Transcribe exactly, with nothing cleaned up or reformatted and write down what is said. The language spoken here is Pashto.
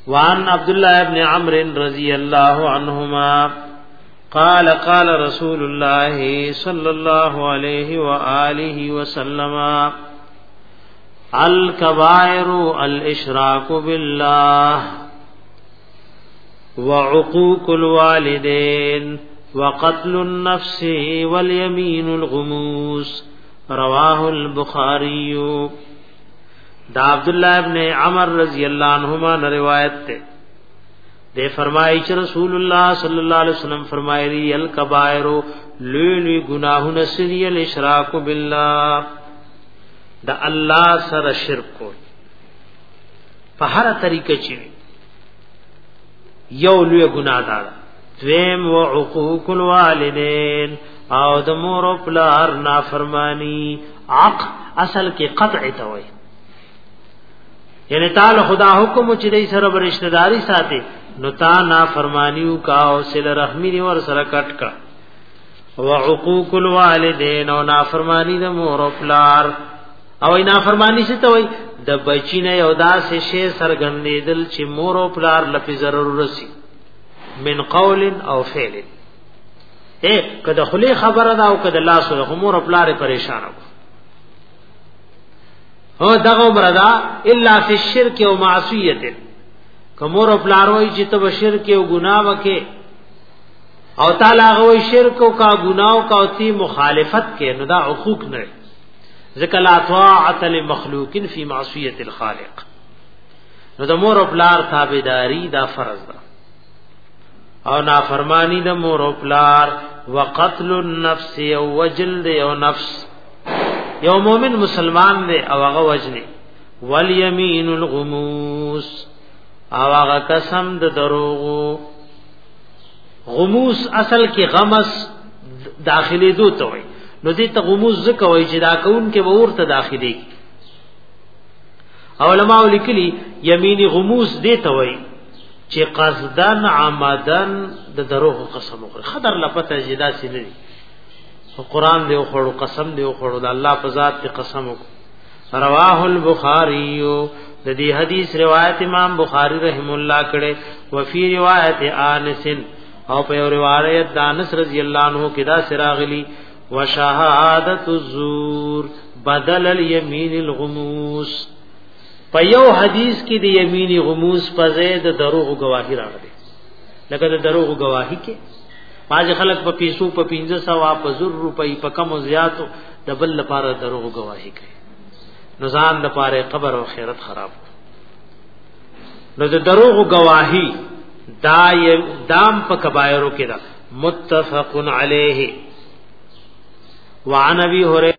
وعن عبد الله بن عمرو رضي الله عنهما قال قال رسول الله صلى الله عليه وآله وسلم الكبائر الاشراك بالله وعقوق الوالدين وقتل النفس واليمين الغموس رواه البخاری. دا عبداللہ ابن عمر رضی اللہ عنہما نے روایت تے دے فرمائی چ رسول اللہ صلی اللہ علیہ وسلم فرمائے ری الکبائر لولی گناہ نسری الاشراک باللہ دا اللہ سره شرک کو په هر طریقه چي یو لوی ګناه ده. دویم وعقوق الوالدین او د مور او پلار نافرمانی. عق اصل کې قطع ته وای یعنی تعالی خدا حکم چې دای سره رشتہ داری ساتي نو تا نافرمانیو کا او صله رحمی دی ور سره کټ کا. وعقوق الوالدین او نافرمانی د مور او پلار او اینا فرمانی څه ته وای د بچینه یو داسې شی سرګندېدل چې مور او پلار لپاره ضرور رسی من قول او فعل. اے کله خلی خبره دا او کله الله سره مور او پلار پریشان هو دغه مردا الا فی الشرک او معصیت. کومور او پلار وای چې ته شرک او ګناه وکې او تعالی هغه شرک او کا ګناه او کا تی مخالفت کې نو دا حقوق نه ذکر لا طاعت لمخلوق فی معصیت الخالق. نو د مور او پلار تابعداری دا فرض ده او نافرمانی د مور او پلار. وقتل النفس او وجلد او نفس یو مومن مسلمان دی او هغه وجنی. والیمین الغموس او هغه قسم د دروغ. غموس اصل کې غمس داخلي دو ته وي نو دې ته غموس ځکه وای چې دا کون کې ورته داخلي. علماء لیکلي یمینی غموس دې ته وای چې قصدن عمدن د دروغ قسم وکړي. خطر لپته جدا سي نه دي. قرآن دې خوړو قسم دې خوړو د الله په ذات ته قسم وکړو. رواه البخاری. د دې حدیث روایت امام بخاری رحم الله کړه. وفي روایت انس او په روایت د انس رضی الله عنه کې دا سراغلی وشهادت الزور بدل الیمین الغموس. په یو حدیث کې د یمینی غموس په ځای د دروغ گواہی راغلي. لکه د دروغ گواہی کې باج خلک په پیسو په پنځه سو په زر روپۍ په کم او زیاتو د بل لپاره دروغ گواہی کوي. نو ځان لپاره قبر او خیرت خراب. نو د دروغ گواہی دا دام په کبایرو کې دا متفق علیه. وعن ابي هريره